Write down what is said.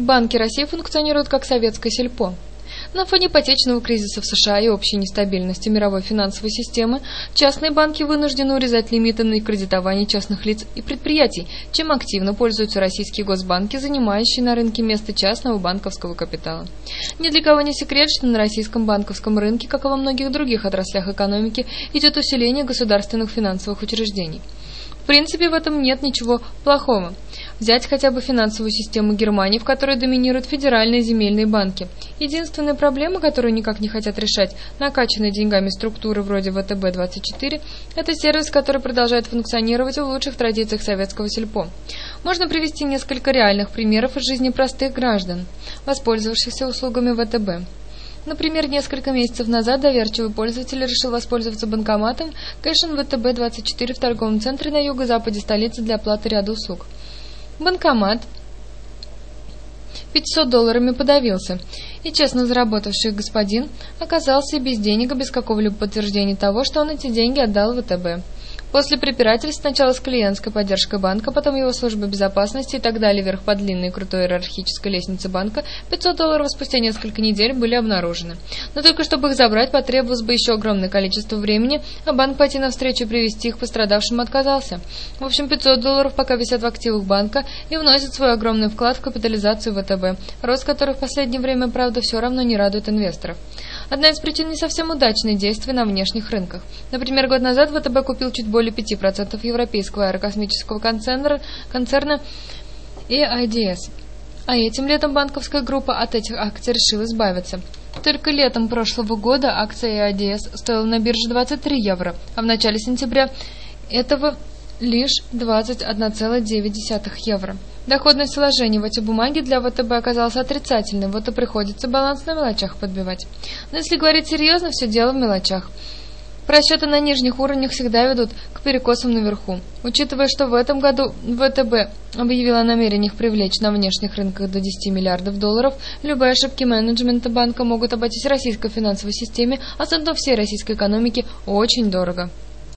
Банки России функционируют как советское сельпо. На фоне ипотечного кризиса в США и общей нестабильности мировой финансовой системы, частные банки вынуждены урезать лимиты на кредитование частных лиц и предприятий, чем активно пользуются российские госбанки, занимающие на рынке место частного банковского капитала. Ни для кого не секрет, что на российском банковском рынке, как и во многих других отраслях экономики, идет усиление государственных финансовых учреждений. В принципе, в этом нет ничего плохого. Взять хотя бы финансовую систему Германии, в которой доминируют федеральные земельные банки. Единственная проблема, которую никак не хотят решать накачанные деньгами структуры вроде ВТБ-24, это сервис, который продолжает функционировать в лучших традициях советского сельпо. Можно привести несколько реальных примеров из жизни простых граждан, воспользовавшихся услугами ВТБ. Например, несколько месяцев назад доверчивый пользователь решил воспользоваться банкоматом Кэшн ВТБ-24 в торговом центре на юго-западе столицы для оплаты ряда услуг. Банкомат $500 подавился, и честно заработавший господин оказался без денег и без какого-либо подтверждения того, что он эти деньги отдал ВТБ. После препирательств сначала с клиентской поддержкой банка, потом его службой безопасности и так далее вверх по длинной и крутой иерархической лестнице банка, $500 спустя несколько недель были обнаружены. Но только чтобы их забрать, потребовалось бы еще огромное количество времени, а банк пойти навстречу и привести их пострадавшим отказался. В общем, $500 пока висят в активах банка и вносят свой огромный вклад в капитализацию ВТБ, рост которых в последнее время, правда, все равно не радует инвесторов. Одна из причин не совсем удачные действия на внешних рынках. Например, год назад ВТБ купил чуть более 5% европейского аэрокосмического концерна EIDS. А этим летом банковская группа от этих акций решила избавиться. Только летом прошлого года акция EIDS стоила на бирже 23 евро, а в начале сентября этого лишь 21,9 евро. Доходность вложений в эти бумаги для ВТБ оказалась отрицательной, вот и приходится баланс на мелочах подбивать. Но если говорить серьезно, все дело в мелочах. Просчеты на нижних уровнях всегда ведут к перекосам наверху. Учитывая, что в этом году ВТБ объявила о намерениях привлечь на внешних рынках до $10 миллиардов, любые ошибки менеджмента банка могут обойтись российской финансовой системе, а заодно всей российской экономике очень дорого.